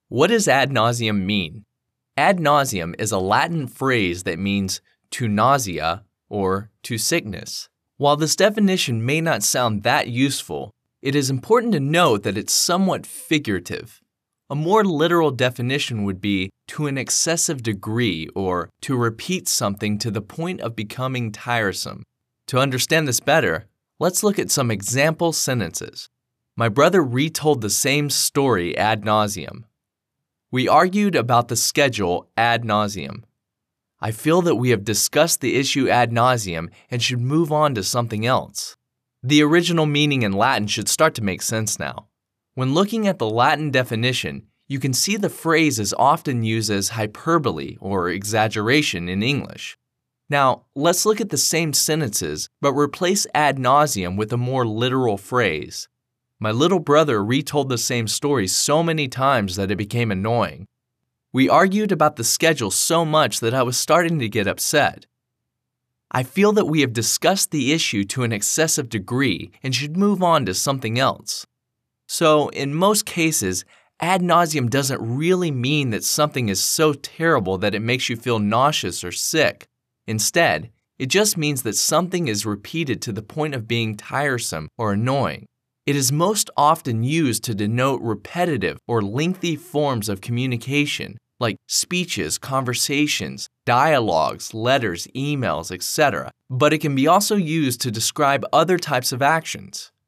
What does ad nauseam mean? Ad nauseam is a Latin phrase that means to nausea or to sickness. While this definition may not sound that useful, it is important to note that it's somewhat figurative. A more literal definition would be to an excessive degree or to repeat something to the point of becoming tiresome. To understand this better, let's look at some example sentences. My brother retold the same story ad nauseam. We argued about the schedule ad nauseam. I feel that we have discussed the issue ad nauseam and should move on to something else. The original meaning in Latin should start to make sense now. When looking at the Latin definition, you can see the phrase is often used as hyperbole or exaggeration in English. Now, let's look at the same sentences, but replace ad nauseam with a more literal phrase. My little brother retold the same story so many times that it became annoying. We argued about the schedule so much that I was starting to get upset. I feel that we have discussed the issue to an excessive degree and should move on to something else. So, in most cases, ad nauseam doesn't really mean that something is so terrible that it makes you feel nauseous or sick. Instead, it just means that something is repeated to the point of being tiresome or annoying. It is most often used to denote repetitive or lengthy forms of communication, like speeches, conversations, dialogues, letters, emails, etc., but it can be also used to describe other types of actions.